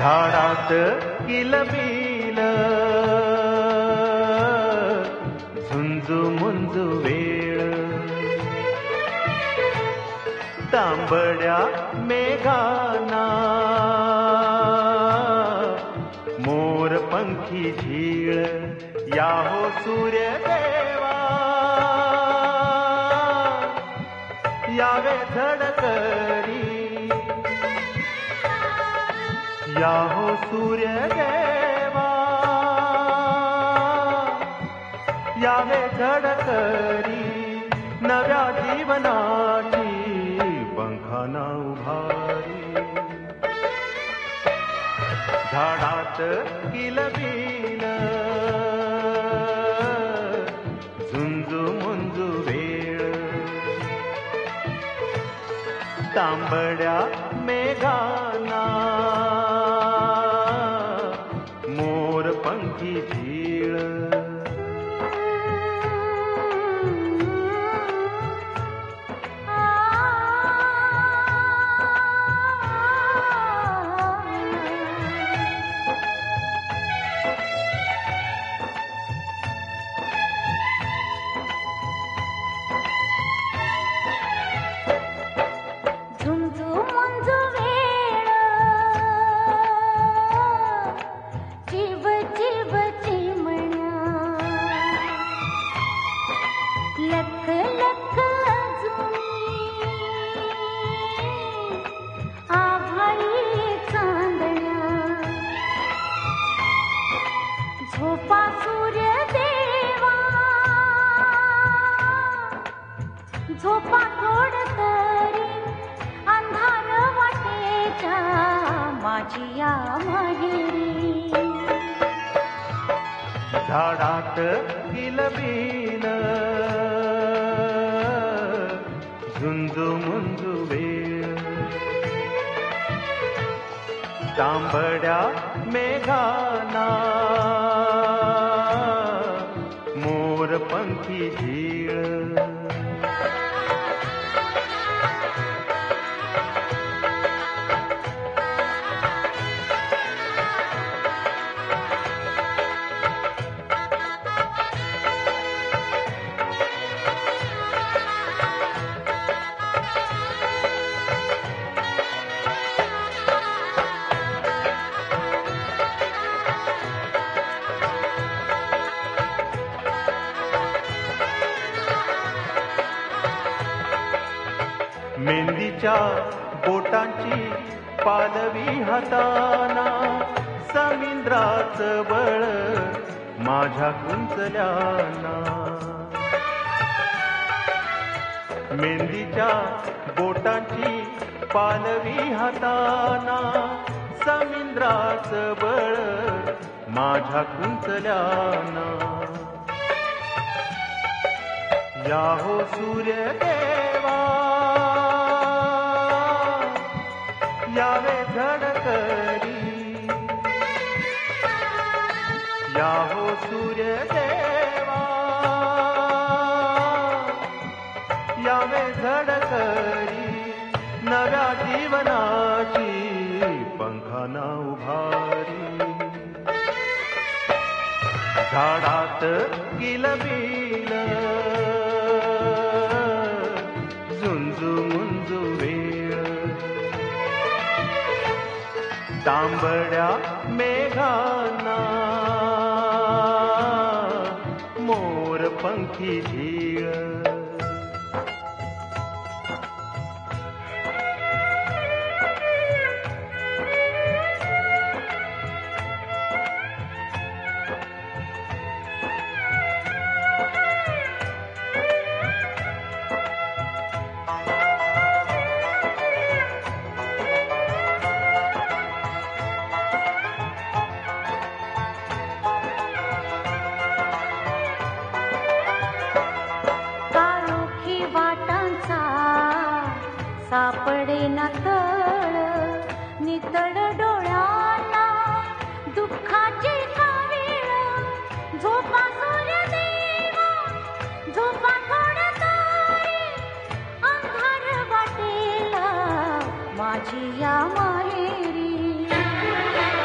झाडात किलबिल झुंजू मुंजू वेळ तांबड्या मेघाना मोर पंखी झीळ या हो सूर्यदेवा यावे धडकरी या हो सूर्यदेवा यावे धडकरी नव्या जीवनाची पंखाना उभारी झाडात किलबिल झुंजू मुंजू वेळ तांबड्या मेघाना मोर पंखी झीळ झोपा थोड तरी अंधार वाटेच्या माझी या माहेरी झाडात किलबिल झुंजू मुंजू वेळ तांबड्या मेघाना मोर पंखी झीळ मेहंदीच्या बोटांची पालवी हाताना समिंद्राचं बळ माझ्या कुंचल्याना मेहंदीच्या बोटांची पालवी हाताना समिंद्राचं बळ माझ्या कुंचल्याना या हो सूर्यदेवा यावे धडकरी या हो सूर्यदेवा यावे धडकरी नव्या जीवनाची पंखाना उभारी झाडात किलबिल झुंजू मुंजू वेळ तांबड्या मेघाना मोर पंखी झीळ सापडे ना तळ नितळ डोळ्यांना दुःखाचे कावीळ झोपा सूर्यदेवा झोपा थोड तरी अंधार वाटेला माझी या माहेरी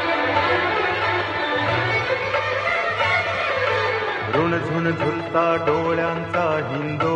झुणझुण झुलता डोळ्यांचा हिंदो